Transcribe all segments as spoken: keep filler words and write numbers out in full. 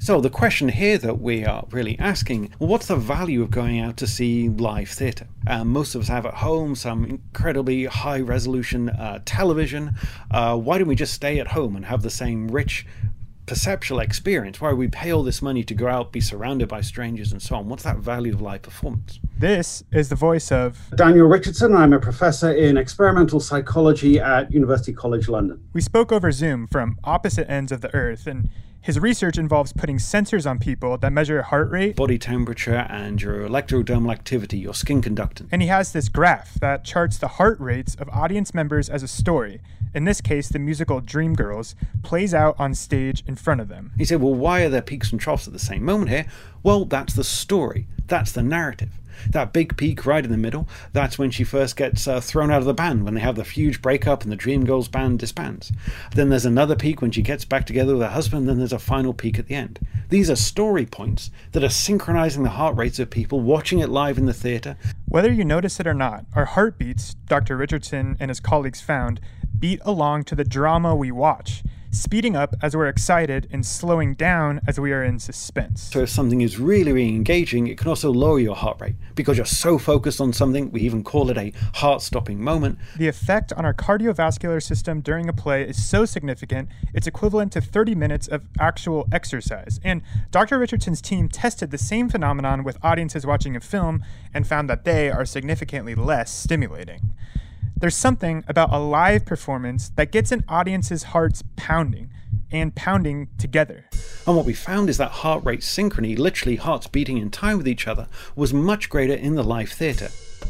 So the question here that we are really asking, well, what's the value of going out to see live theatre? Um, most of us have at home some incredibly high resolution uh, television. Uh, why don't we just stay at home and have the same rich perceptual experience? Why do we pay all this money to go out, be surrounded by strangers and so on? What's that value of live performance? This is the voice of Daniel Richardson. I'm a professor in experimental psychology at University College London. We spoke over Zoom from opposite ends of the earth, and his research involves putting sensors on people that measure heart rate, body temperature, and your electrodermal activity, your skin conductance. And he has this graph that charts the heart rates of audience members as a story. In this case, the musical Dreamgirls plays out on stage in front of them. He said, well, why are there peaks and troughs at the same moment here? Well, that's the story. That's the narrative. That big peak right in the middle, that's when she first gets uh, thrown out of the band, when they have the huge breakup and the Dreamgirls band disbands. Then there's another peak when she gets back together with her husband, then there's a final peak at the end. These are story points that are synchronizing the heart rates of people watching it live in the theatre. Whether you notice it or not, our heartbeats, Doctor Richardson and his colleagues found, beat along to the drama we watch, speeding up as we're excited and slowing down as we are in suspense. So if something is really, really engaging, it can also lower your heart rate because you're so focused on something. We even call it a heart-stopping moment. The effect on our cardiovascular system during a play is so significant, it's equivalent to thirty minutes of actual exercise. And Doctor Richardson's team tested the same phenomenon with audiences watching a film and found that they are significantly less stimulating. There's something about a live performance that gets an audience's hearts pounding, and pounding together. And what we found is that heart rate synchrony, literally hearts beating in time with each other, was much greater in the live theatre.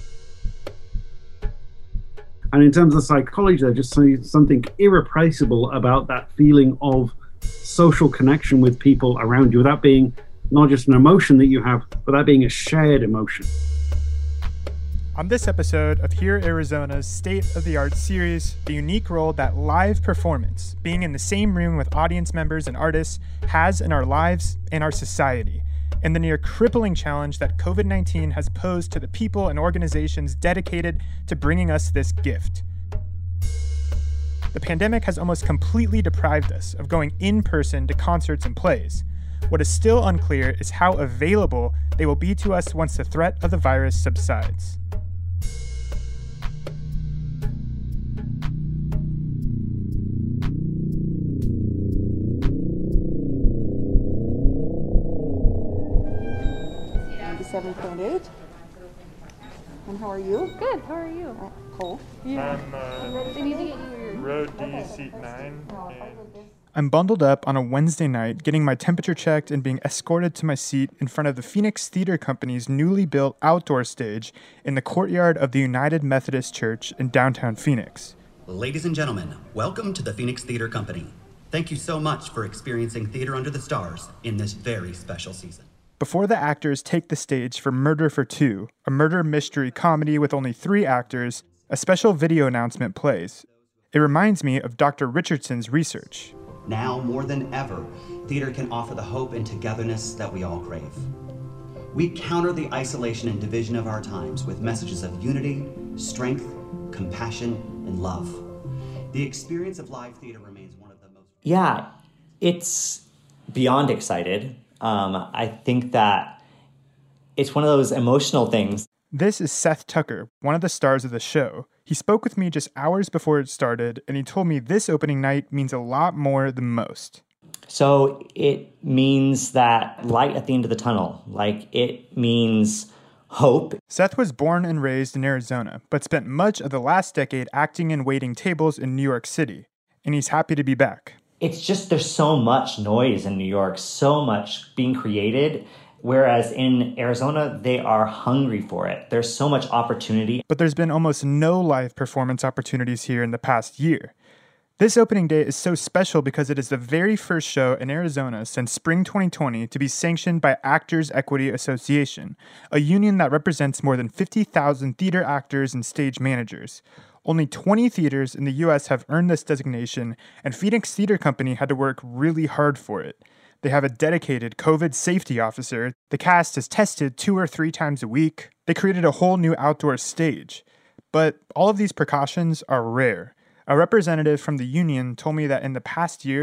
And in terms of psychology, there's just something irreplaceable about that feeling of social connection with people around you, without being not just an emotion that you have, but that being a shared emotion. On this episode of Hear Arizona's state-of-the-art series, the unique role that live performance, being in the same room with audience members and artists, has in our lives and our society, and the near crippling challenge that covid nineteen has posed to the people and organizations dedicated to bringing us this gift. The pandemic has almost completely deprived us of going in person to concerts and plays. What is still unclear is how available they will be to us once the threat of the virus subsides. seven point eight. And how are you? Good, how are you? Uh, cold. Yeah. I'm uh, They need to get you your... row D, seat nine. And I'm bundled up on a Wednesday night, getting my temperature checked and being escorted to my seat in front of the Phoenix Theater Company's newly built outdoor stage in the courtyard of the United Methodist Church in downtown Phoenix. Ladies and gentlemen, welcome to the Phoenix Theater Company. Thank you so much for experiencing Theater Under the Stars in this very special season. Before the actors take the stage for Murder for Two, a murder mystery comedy with only three actors, a special video announcement plays. It reminds me of Doctor Richardson's research. Now, more than ever, theater can offer the hope and togetherness that we all crave. We counter the isolation and division of our times with messages of unity, strength, compassion, and love. The experience of live theater remains one of the most... Yeah, it's beyond excited. Um, I think that it's one of those emotional things. This is Seth Tucker, one of the stars of the show. He spoke with me just hours before it started, and he told me this opening night means a lot more than most. So it means that light at the end of the tunnel. Like, it means hope. Seth was born and raised in Arizona, but spent much of the last decade acting and waiting tables in New York City, and he's happy to be back. It's just there's so much noise in New York, so much being created, whereas in Arizona, they are hungry for it. There's so much opportunity. But there's been almost no live performance opportunities here in the past year. This opening day is so special because it is the very first show in Arizona since spring twenty twenty to be sanctioned by Actors Equity Association, a union that represents more than fifty thousand theater actors and stage managers. Only twenty theaters in the U S have earned this designation, and Phoenix Theater Company had to work really hard for it. They have a dedicated COVID safety officer. The cast is tested two or three times a week. They created a whole new outdoor stage. But all of these precautions are rare. A representative from the union told me that in the past year,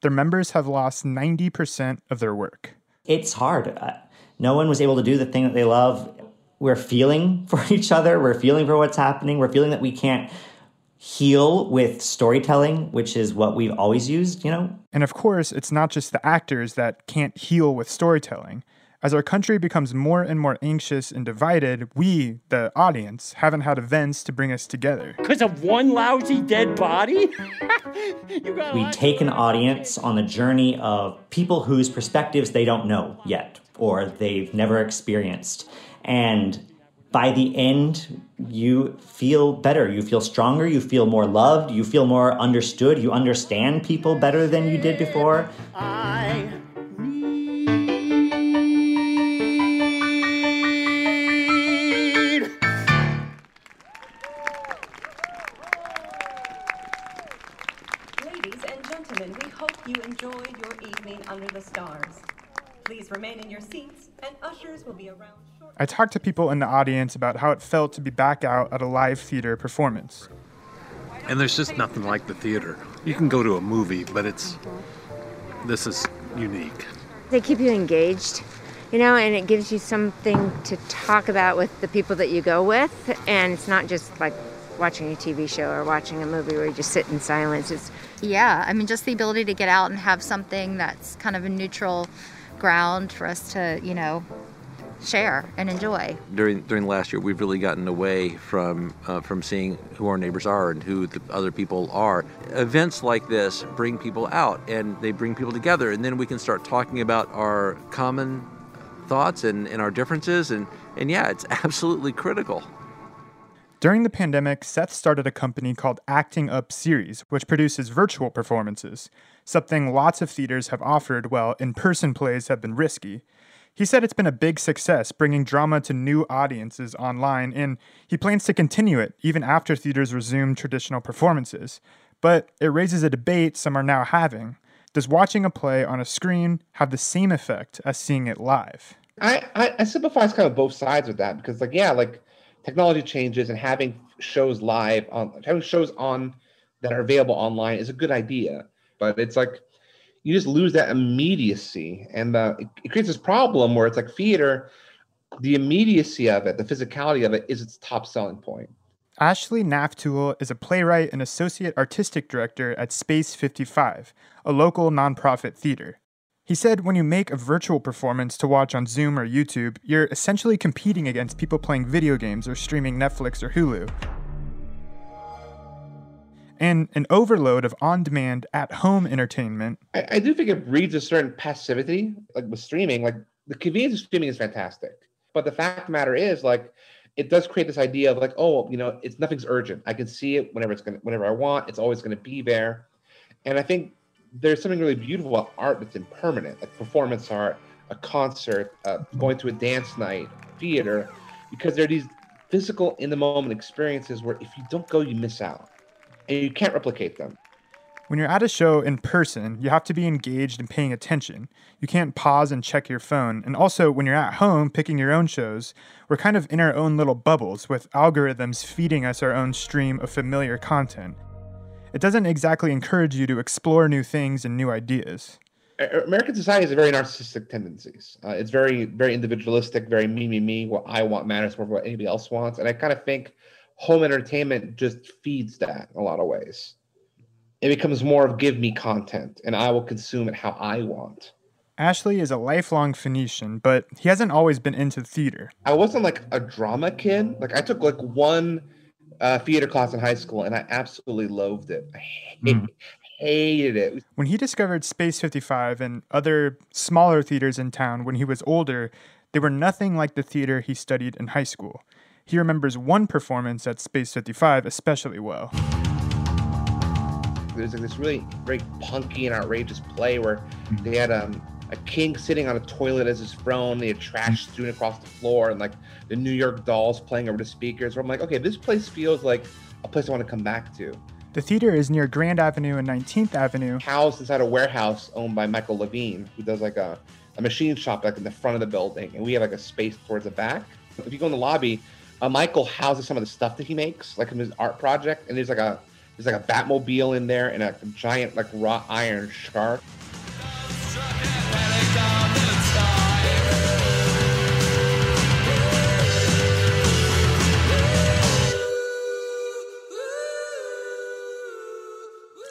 their members have lost ninety percent of their work. It's hard. Uh, no one was able to do the thing that they love. We're feeling for each other. We're feeling for what's happening. We're feeling that we can't heal with storytelling, which is what we've always used, you know? And of course, it's not just the actors that can't heal with storytelling. As our country becomes more and more anxious and divided, we, the audience, haven't had events to bring us together. Because of one lousy dead body? We take an audience on a journey of people whose perspectives they don't know yet, or they've never experienced. And by the end, you feel better. You feel stronger. You feel more loved. You feel more understood. You understand people better than you did before. I Ladies and gentlemen, we hope you enjoyed your evening under the stars. Please remain in your seats, and ushers will be around shortly. I talked to people in the audience about how it felt to be back out at a live theater performance. And there's just nothing like the theater. You can go to a movie, but it's, this is unique. They keep you engaged, you know, and it gives you something to talk about with the people that you go with. And it's not just like watching a T V show or watching a movie where you just sit in silence. It's yeah, I mean, just the ability to get out and have something that's kind of a neutral ground for us to, you know, share and enjoy. During during last year, we've really gotten away from uh, from seeing who our neighbors are and who the other people are. Events like this bring people out, and they bring people together, and then we can start talking about our common thoughts and, and our differences, and, and yeah, it's absolutely critical. During the pandemic, Seth started a company called Acting Up Series, which produces virtual performances, something lots of theaters have offered while in-person plays have been risky. He said it's been a big success bringing drama to new audiences online, and he plans to continue it even after theaters resume traditional performances. But it raises a debate some are now having. Does watching a play on a screen have the same effect as seeing it live? I, I, I sympathize kind of both sides with that because, like, yeah, like, technology changes and having shows live on having shows on that are available online is a good idea, but it's like you just lose that immediacy, and uh, it, it creates this problem where it's like theater, the immediacy of it, the physicality of it is its top selling point. Ashley Naftool is a playwright and associate artistic director at Space fifty-five, a local nonprofit theater. He said when you make a virtual performance to watch on Zoom or YouTube, you're essentially competing against people playing video games or streaming Netflix or Hulu. And an overload of on-demand, at-home entertainment. I, I do think it breeds a certain passivity, like with streaming. Like, the convenience of streaming is fantastic. But the fact of the matter is, like, it does create this idea of, like, oh, you know, it's nothing's urgent. I can see it whenever it's gonna, whenever I want. It's always going to be there. And I think there's something really beautiful about art that's impermanent, like performance art, a concert, uh, going to a dance night, theater, because there are these physical, in-the-moment experiences where if you don't go, you miss out, and you can't replicate them. When you're at a show in person, you have to be engaged and paying attention. You can't pause and check your phone. And also, when you're at home picking your own shows, we're kind of in our own little bubbles with algorithms feeding us our own stream of familiar content. It doesn't exactly encourage you to explore new things and new ideas. American society has a very narcissistic tendencies. Uh, it's very, very individualistic, very me, me, me. What I want matters more than what anybody else wants. And I kind of think home entertainment just feeds that in a lot of ways. It becomes more of give me content, and I will consume it how I want. Ashley is a lifelong Phoenician, but he hasn't always been into theater. I wasn't like a drama kid. Like, I took like one Uh, theater class in high school, and I absolutely loathed it. I hate, mm. hated it. When he discovered Space fifty-five and other smaller theaters in town when he was older, they were nothing like the theater he studied in high school. He remembers one performance at Space fifty-five especially well. There's like this really very punky and outrageous play where they had um, a king sitting on a toilet as his throne. They had trash strewn across the floor, and like the New York Dolls playing over the speakers. Where I'm like, okay, this place feels like a place I want to come back to. The theater is near Grand Avenue and nineteenth Avenue. Housed inside a warehouse owned by Michael Levine, who does like a, a machine shop like in the front of the building, and we have like a space towards the back. If you go in the lobby, uh, Michael houses some of the stuff that he makes, like in his art project, and there's like a there's like a Batmobile in there and a giant like wrought iron shark.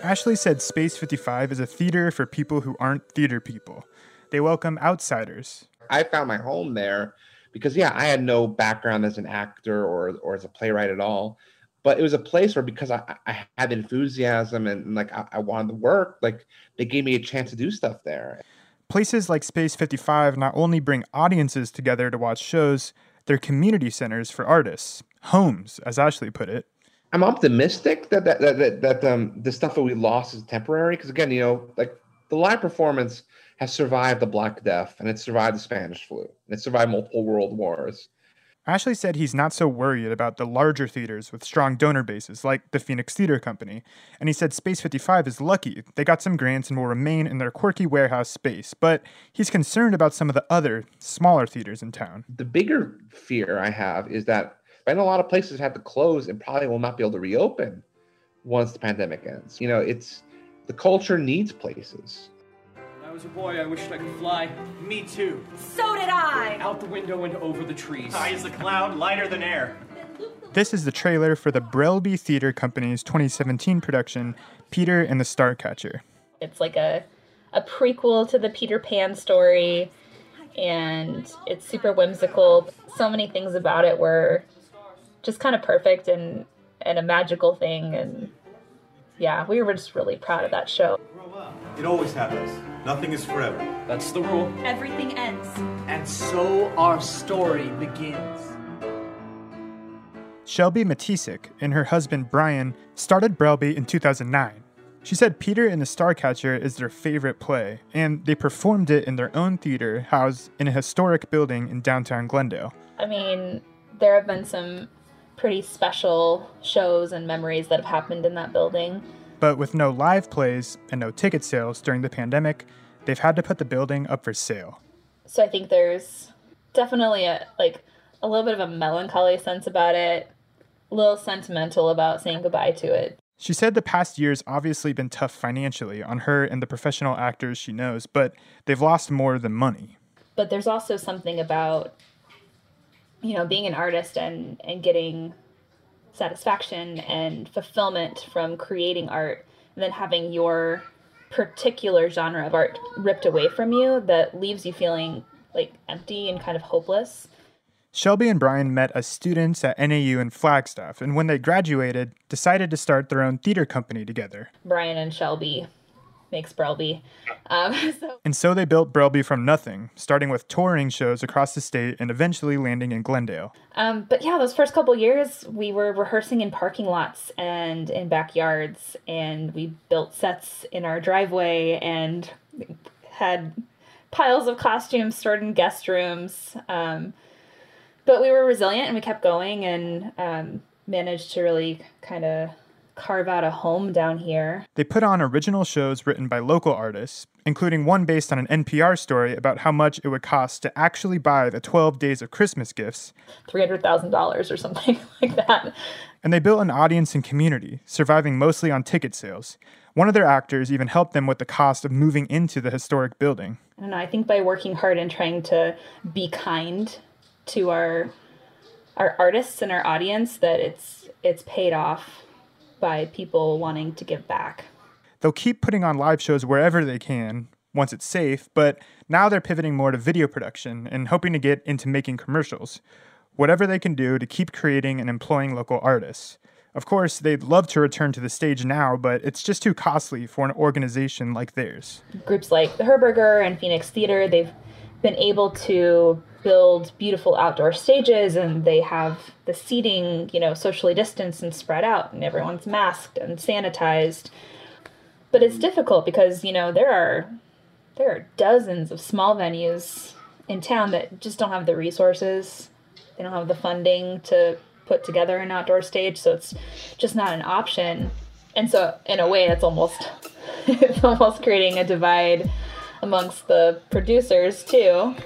Ashley said Space fifty-five is a theater for people who aren't theater people. They welcome outsiders. I found my home there because, yeah, I had no background as an actor or or as a playwright at all. But it was a place where, because I, I had enthusiasm and, and like I, I wanted to work, like they gave me a chance to do stuff there. Places like Space fifty-five not only bring audiences together to watch shows, they're community centers for artists. Homes, as Ashley put it. I'm optimistic that that that, that, that um, the stuff that we lost is temporary. Because again, you know, like the live performance has survived the Black Death, and it's survived the Spanish flu, and it's survived multiple world wars. Ashley said he's not so worried about the larger theaters with strong donor bases like the Phoenix Theater Company, and he said Space fifty-five is lucky. They got some grants and will remain in their quirky warehouse space, but he's concerned about some of the other, smaller theaters in town. The bigger fear I have is that I know a lot of places have to close and probably will not be able to reopen once the pandemic ends. You know, it's the culture needs places. When I was a boy, I wished I could fly. Me too. So did I! Out the window and over the trees. High as a cloud, lighter than air. This is the trailer for the Brelby Theater Company's twenty seventeen production, Peter and the Starcatcher. It's like a, a prequel to the Peter Pan story, and it's super whimsical. So many things about it were just kind of perfect and, and a magical thing, and yeah, we were just really proud of that show. It always happens. Nothing is forever. That's the rule. Everything ends. And so our story begins. Shelby Matisik and her husband Brian started Brelby in two thousand nine. She said Peter and the Starcatcher is their favorite play, and they performed it in their own theater housed in a historic building in downtown Glendale. I mean, there have been some pretty special shows and memories that have happened in that building. But with no live plays and no ticket sales during the pandemic, they've had to put the building up for sale. So I think there's definitely a like a little bit of a melancholy sense about it, a little sentimental about saying goodbye to it. She said the past year's obviously been tough financially on her and the professional actors she knows, but they've lost more than money. But there's also something about, you know, being an artist and, and getting satisfaction and fulfillment from creating art, and then having your particular genre of art ripped away from you that leaves you feeling like empty and kind of hopeless. Shelby and Brian met as students at N A U in Flagstaff, and when they graduated, decided to start their own theater company together. Brian and Shelby makes Brelby. Um, so. And so they built Brelby from nothing, starting with touring shows across the state and eventually landing in Glendale. Um, but yeah, those first couple years, we were rehearsing in parking lots and in backyards, and we built sets in our driveway and had piles of costumes stored in guest rooms. Um, but we were resilient and we kept going and um, managed to really kind of carve out a home down here. They put on original shows written by local artists, including one based on an N P R story about how much it would cost to actually buy the twelve days of Christmas gifts. three hundred thousand dollars or something like that. And they built an audience and community, surviving mostly on ticket sales. One of their actors even helped them with the cost of moving into the historic building. I don't know, I think by working hard and trying to be kind to our our artists and our audience, that it's it's paid off by people wanting to give back. They'll keep putting on live shows wherever they can, once it's safe, but now they're pivoting more to video production and hoping to get into making commercials. Whatever they can do to keep creating and employing local artists. Of course, they'd love to return to the stage now, but it's just too costly for an organization like theirs. Groups like the Herberger and Phoenix Theater, they've been able to build beautiful outdoor stages, and they have the seating, you know, socially distanced and spread out, and everyone's masked and sanitized. But it's difficult because, you know, there are there are dozens of small venues in town that just don't have the resources. They don't have the funding to put together an outdoor stage, so it's just not an option. And so in a way, it's almost it's almost creating a divide amongst the producers too.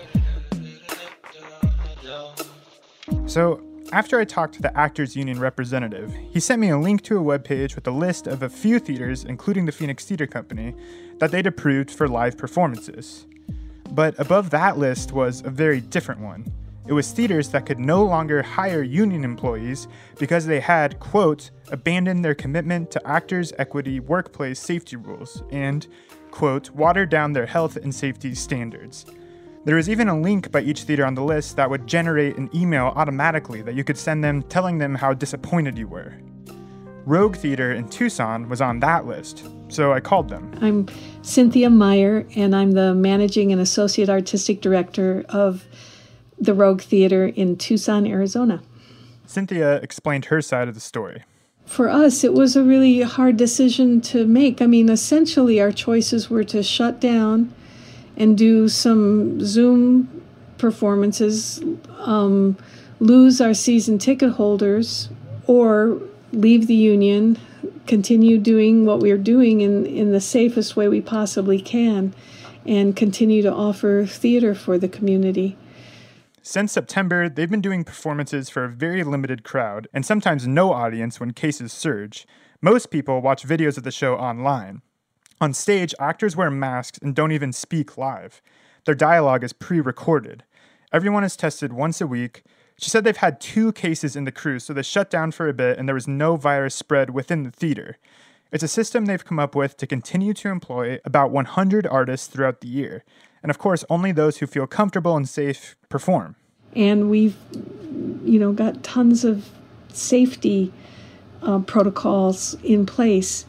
So after I talked to the Actors Union representative, he sent me a link to a webpage with a list of a few theaters, including the Phoenix Theater Company, that they'd approved for live performances. But above that list was a very different one. It was theaters that could no longer hire union employees because they had, quote, abandoned their commitment to actors' equity workplace safety rules and, quote, watered down their health and safety standards. There was even a link by each theater on the list that would generate an email automatically that you could send them telling them how disappointed you were. Rogue Theater in Tucson was on that list, so I called them. I'm Cynthia Meyer, and I'm the Managing and Associate Artistic Director of the Rogue Theater in Tucson, Arizona. Cynthia explained her side of the story. For us, it was a really hard decision to make. I mean, essentially, our choices were to shut down and do some Zoom performances, um, lose our season ticket holders, or leave the union, continue doing what we're doing in, in the safest way we possibly can, and continue to offer theater for the community. Since September, they've been doing performances for a very limited crowd, and sometimes no audience when cases surge. Most people watch videos of the show online. On stage, actors wear masks and don't even speak live. Their dialogue is pre-recorded. Everyone is tested once a week. She said they've had two cases in the crew, so they shut down for a bit and there was no virus spread within the theater. It's a system they've come up with to continue to employ about one hundred artists throughout the year. And of course, only those who feel comfortable and safe perform. And we've, you know, got tons of safety uh, protocols in place.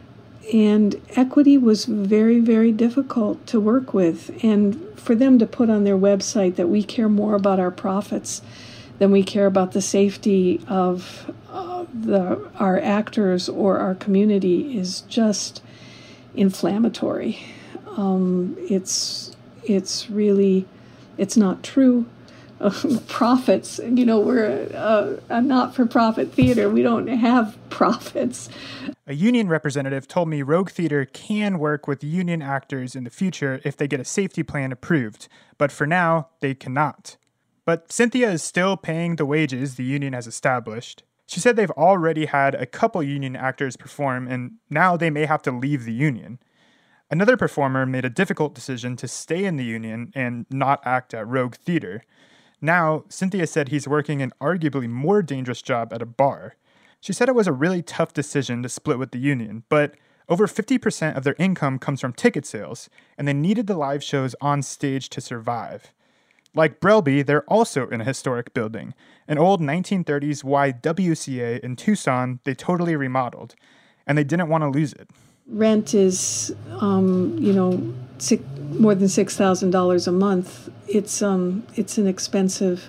And equity was very, very difficult to work with. And for them to put on their website that we care more about our profits than we care about the safety of uh, the our actors or our community is just inflammatory. Um, it's it's really, it's not true. Uh, profits, you know, we're a, a not-for-profit theater. We don't have profits. A union representative told me Rogue Theater can work with union actors in the future if they get a safety plan approved, but for now, they cannot. But Cynthia is still paying the wages the union has established. She said they've already had a couple union actors perform, and now they may have to leave the union. Another performer made a difficult decision to stay in the union and not act at Rogue Theater. Now, Cynthia said he's working an arguably more dangerous job at a bar. She said it was a really tough decision to split with the union, but over fifty percent of their income comes from ticket sales, and they needed the live shows on stage to survive. Like Brelby, they're also in a historic building, an old nineteen thirties Y W C A in Tucson they totally remodeled, and they didn't want to lose it. Rent is, um, you know, six, more than six thousand dollars a month. It's um, it's an expensive,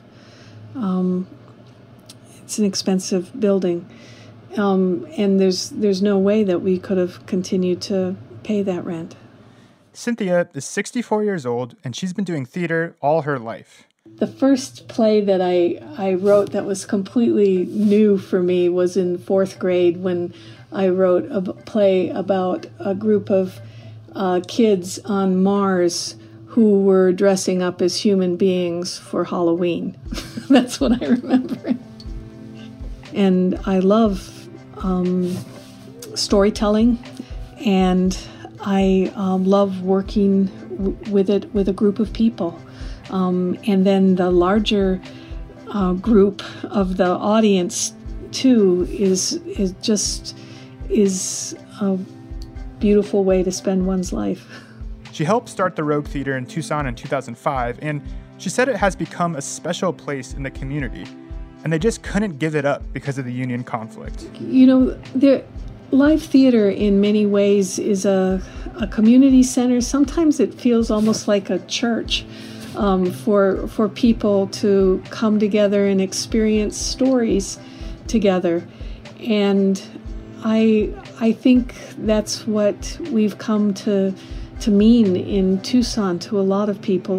um, it's an expensive building, um, and there's there's no way that we could have continued to pay that rent. Cynthia is sixty-four years old, and she's been doing theater all her life. The first play that I, I wrote that was completely new for me was in fourth grade when I wrote a play about a group of uh, kids on Mars who were dressing up as human beings for Halloween. That's what I remember. And I love um, storytelling, and I um, love working w- with it with a group of people. Um, and then the larger uh, group of the audience too is is just is a beautiful way to spend one's life. She helped start the Rogue Theater in Tucson in two thousand five, and she said it has become a special place in the community, and they just couldn't give it up because of the union conflict. You know, there, live theater in many ways is a, a community center. Sometimes it feels almost like a church. Um, for for people to come together and experience stories together, and I I think that's what we've come to to mean in Tucson to a lot of people.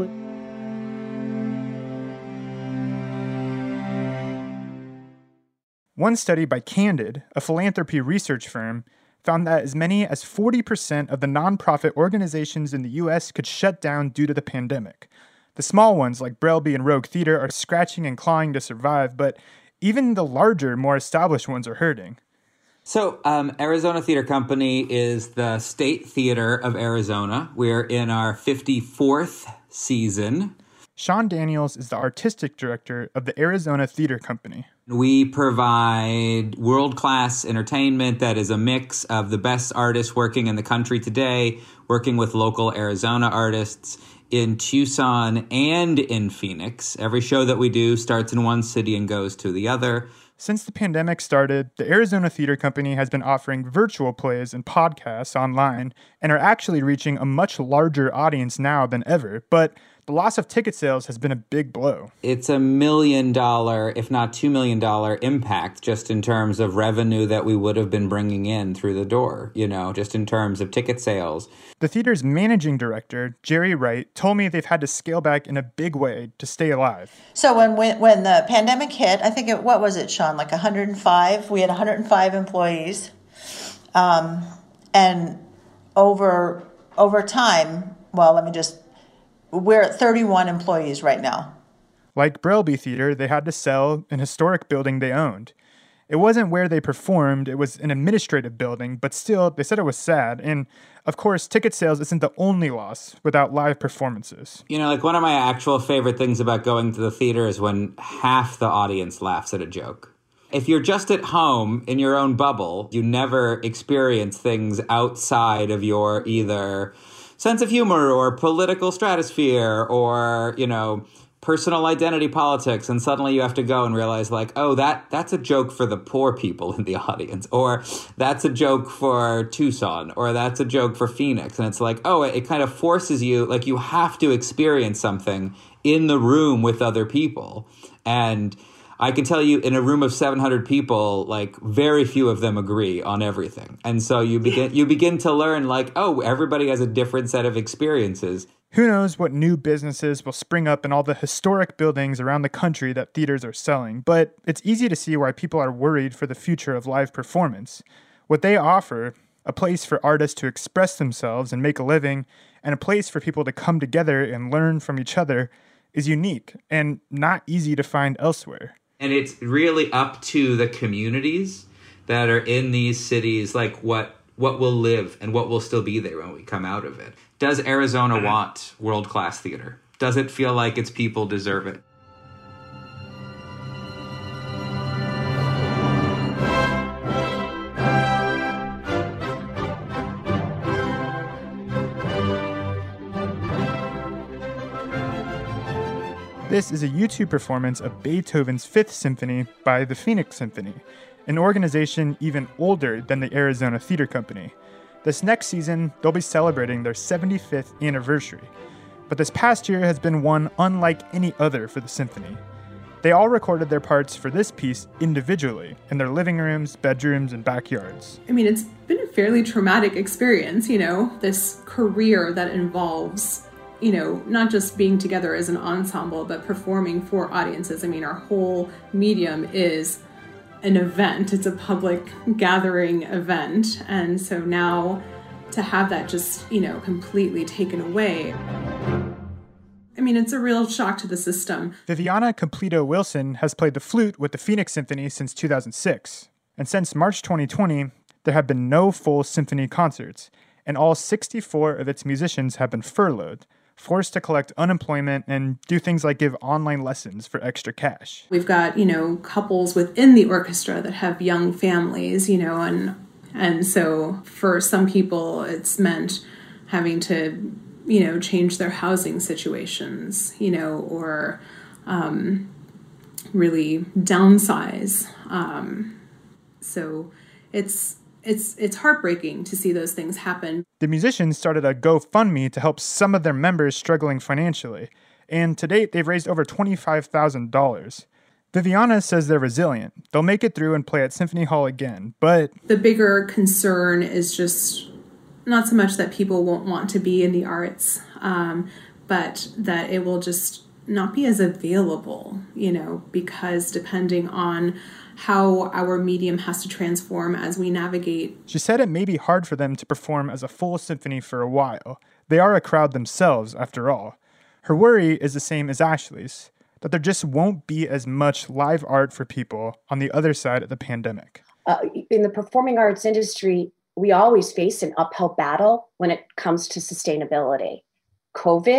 One study by Candid, a philanthropy research firm, found that as many as forty percent of the nonprofit organizations in the U S could shut down due to the pandemic. The small ones like Brelby and Rogue Theater are scratching and clawing to survive, but even the larger, more established ones are hurting. So um, Arizona Theater Company is the state theater of Arizona. We're in our fifty-fourth season. Sean Daniels is the artistic director of the Arizona Theater Company. We provide world-class entertainment that is a mix of the best artists working in the country today, working with local Arizona artists in Tucson and in Phoenix. Every show that we do starts in one city and goes to the other. Since the pandemic started, the Arizona Theater Company has been offering virtual plays and podcasts online and are actually reaching a much larger audience now than ever. But the loss of ticket sales has been a big blow. It's a million dollar, if not two million dollar impact just in terms of revenue that we would have been bringing in through the door, you know, just in terms of ticket sales. The theater's managing director, Jerry Wright, told me they've had to scale back in a big way to stay alive. So when when, when the pandemic hit, I think it, what was it, Sean, like one hundred five? We had one hundred five employees. Um, and over over time, well, let me just, we're at thirty-one employees right now. Like Brelby Theater, they had to sell an historic building they owned. It wasn't where they performed, it was an administrative building, but still, they said it was sad. And, of course, ticket sales isn't the only loss without live performances. You know, like one of my actual favorite things about going to the theater is when half the audience laughs at a joke. If you're just at home in your own bubble, you never experience things outside of your either sense of humor or political stratosphere or, you know, personal identity politics, and suddenly you have to go and realize, like, oh, that that's a joke for the poor people in the audience, or that's a joke for Tucson, or that's a joke for Phoenix. And it's like, oh, it, it kind of forces you, like, you have to experience something in the room with other people. And I can tell you, in a room of seven hundred people, like, very few of them agree on everything. And so you begin you begin to learn, like, oh, everybody has a different set of experiences. Who knows what new businesses will spring up in all the historic buildings around the country that theaters are selling, but it's easy to see why people are worried for the future of live performance. What they offer, a place for artists to express themselves and make a living, and a place for people to come together and learn from each other, is unique and not easy to find elsewhere. And it's really up to the communities that are in these cities, like what what will live and what will still be there when we come out of it. Does Arizona want world-class theater? Does it feel like its people deserve it? This is a YouTube performance of Beethoven's Fifth Symphony by the Phoenix Symphony, an organization even older than the Arizona Theater Company. This next season, they'll be celebrating their seventy-fifth anniversary, but this past year has been one unlike any other for the symphony. They all recorded their parts for this piece individually in their living rooms, bedrooms, and backyards. I mean, it's been a fairly traumatic experience, you know, this career that involves, you know, not just being together as an ensemble, but performing for audiences. I mean, our whole medium is an event. It's a public gathering event. And so now to have that just, you know, completely taken away, I mean, it's a real shock to the system. Viviana Completo Wilson has played the flute with the Phoenix Symphony since two thousand six. And since March twenty twenty, there have been no full symphony concerts, and all sixty-four of its musicians have been furloughed, forced to collect unemployment and do things like give online lessons for extra cash. We've got, you know, couples within the orchestra that have young families, you know, and and so for some people it's meant having to, you know, change their housing situations, you know, or um, really downsize. Um, so it's It's it's heartbreaking to see those things happen. The musicians started a GoFundMe to help some of their members struggling financially, and to date they've raised over twenty-five thousand dollars. Viviana says they're resilient. They'll make it through and play at Symphony Hall again, but the bigger concern is just not so much that people won't want to be in the arts, um, but that it will just not be as available, you know, because depending on how our medium has to transform as we navigate. She said it may be hard for them to perform as a full symphony for a while. They are a crowd themselves, after all. Her worry is the same as Ashley's, that there just won't be as much live art for people on the other side of the pandemic. Uh, in the performing arts industry, we always face an uphill battle when it comes to sustainability. COVID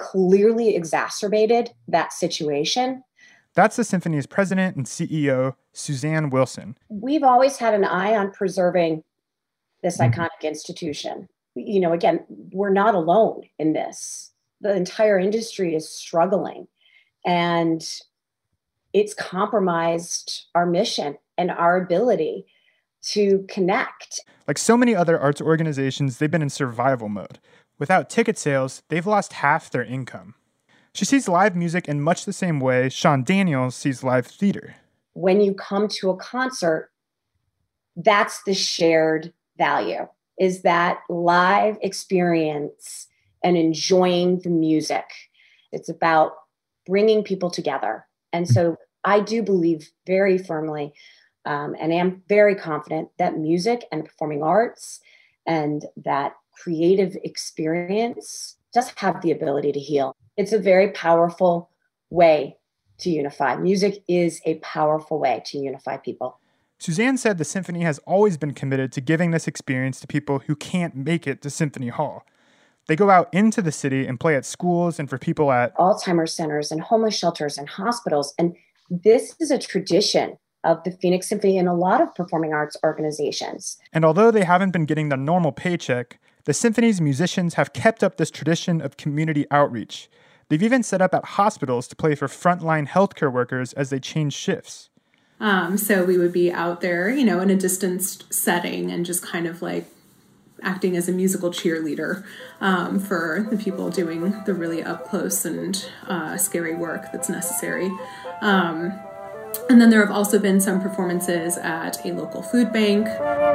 clearly exacerbated that situation. That's the symphony's president and C E O, Suzanne Wilson. We've always had an eye on preserving this iconic institution. You know, again, we're not alone in this. The entire industry is struggling, and it's compromised our mission and our ability to connect. Like so many other arts organizations, they've been in survival mode. Without ticket sales, they've lost half their income. She sees live music in much the same way Sean Daniels sees live theater. When you come to a concert, that's the shared value, is that live experience and enjoying the music. It's about bringing people together. And so I do believe very firmly um, and am very confident that music and performing arts and that creative experience does have the ability to heal. It's a very powerful way to unify. Music is a powerful way to unify people. Suzanne said the symphony has always been committed to giving this experience to people who can't make it to Symphony Hall. They go out into the city and play at schools and for people at Alzheimer's centers and homeless shelters and hospitals. And this is a tradition of the Phoenix Symphony and a lot of performing arts organizations. And although they haven't been getting the normal paycheck, the symphony's musicians have kept up this tradition of community outreach. They've even set up at hospitals to play for frontline healthcare workers as they change shifts. Um, so we would be out there, you know, in a distanced setting and just kind of like acting as a musical cheerleader um, for the people doing the really up close and uh, scary work that's necessary. Um, and then there have also been some performances at a local food bank.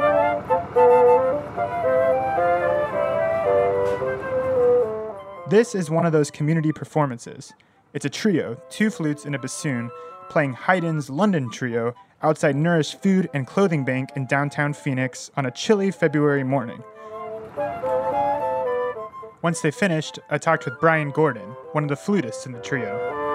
This is one of those community performances. It's a trio, two flutes and a bassoon, playing Haydn's London Trio outside Nourish Food and Clothing Bank in downtown Phoenix on a chilly February morning. Once they finished, I talked with Brian Gordon, one of the flutists in the trio.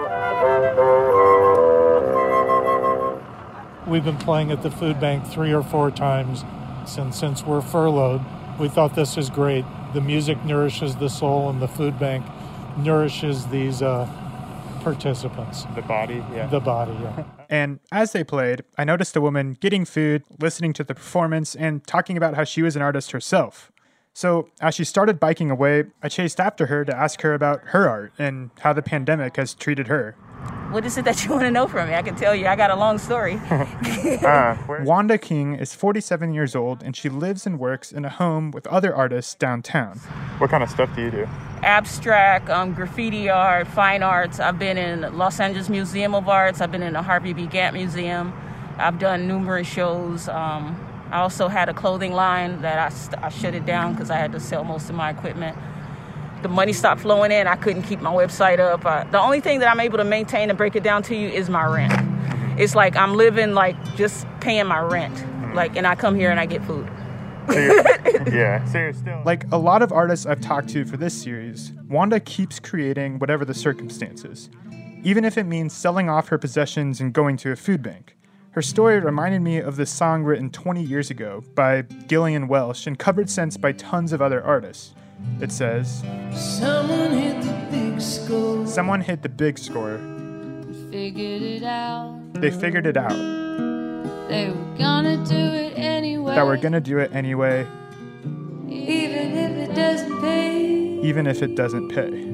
We've been playing at the food bank three or four times since, since we're furloughed. We thought this is great. The music nourishes the soul, and the food bank nourishes these uh, participants. The body, yeah. The body, yeah. And as they played, I noticed a woman getting food, listening to the performance, and talking about how she was an artist herself. So as she started biking away, I chased after her to ask her about her art and how the pandemic has treated her. What is it that you want to know from me? I can tell you. I got a long story. uh, Wanda King is forty-seven years old, and she lives and works in a home with other artists downtown. What kind of stuff do you do? Abstract, um, graffiti art, fine arts. I've been in Los Angeles Museum of Arts. I've been in the Harvey B. Gantt Museum. I've done numerous shows. Um, I also had a clothing line that I, st- I shut it down because I had to sell most of my equipment. The money stopped flowing in. I couldn't keep my website up. I, the only thing that I'm able to maintain and break it down to you is my rent. It's like I'm living like just paying my rent. Mm-hmm. Like, and I come here and I get food. So yeah, so you're still... Like a lot of artists I've talked to for this series, Wanda keeps creating whatever the circumstances, even if it means selling off her possessions and going to a food bank. Her story reminded me of this song written twenty years ago by Gillian Welsh and covered since by tons of other artists. It says, Someone hit the big score. Someone hit the big score. Figured it out. They figured it out. They were gonna do it anyway. That we're gonna do it anyway. Even if it doesn't pay. Even if it doesn't pay.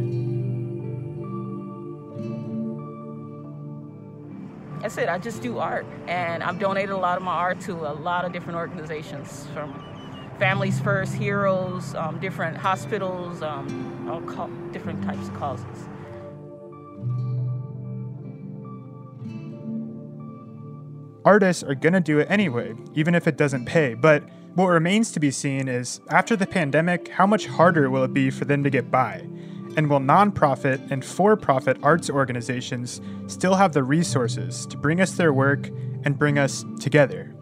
That's it. I just do art. And I've donated a lot of my art to a lot of different organizations, from Families First, Heroes, um, different hospitals, um, all co- different types of causes. Artists are going to do it anyway, even if it doesn't pay. But what remains to be seen is, after the pandemic, how much harder will it be for them to get by? And will nonprofit and for-profit arts organizations still have the resources to bring us their work and bring us together?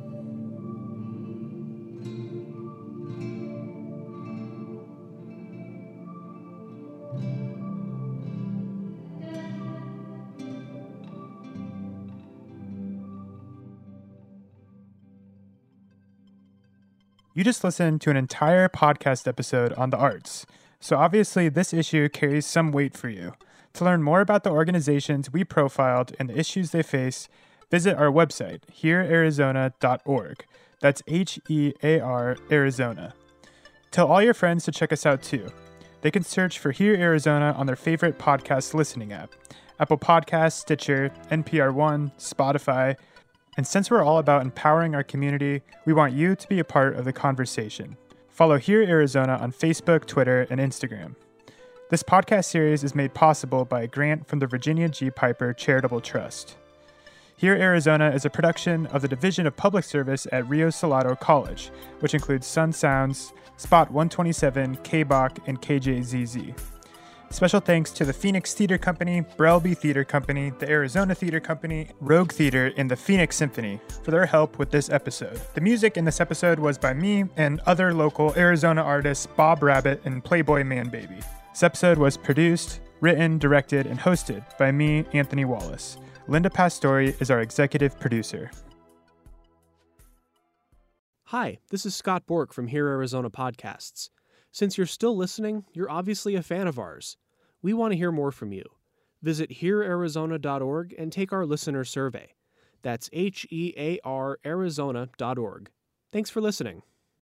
You just listened to an entire podcast episode on the arts. So obviously this issue carries some weight for you. To learn more about the organizations we profiled and the issues they face, visit our website, hear arizona dot org. That's H E A R Arizona. Tell all your friends to check us out too. They can search for Hear Arizona on their favorite podcast listening app, Apple Podcasts, Stitcher, N P R One, Spotify. And since we're all about empowering our community, we want you to be a part of the conversation. Follow Hear Arizona on Facebook, Twitter, and Instagram. This podcast series is made possible by a grant from the Virginia G. Piper Charitable Trust. Hear Arizona is a production of the Division of Public Service at Rio Salado College, which includes Sun Sounds, Spot one twenty-seven, K B O C, and K J Z Z. Special thanks to the Phoenix Theater Company, Brelby Theater Company, the Arizona Theater Company, Rogue Theater, and the Phoenix Symphony for their help with this episode. The music in this episode was by me and other local Arizona artists Bob Rabbit and Playboy Man Baby. This episode was produced, written, directed, and hosted by me, Anthony Wallace. Linda Pastore is our executive producer. Hi, this is Scott Bork from Hear Arizona Podcasts. Since you're still listening, you're obviously a fan of ours. We want to hear more from you. Visit hear arizona dot org and take our listener survey. That's H E A R Arizona dot org. Thanks for listening.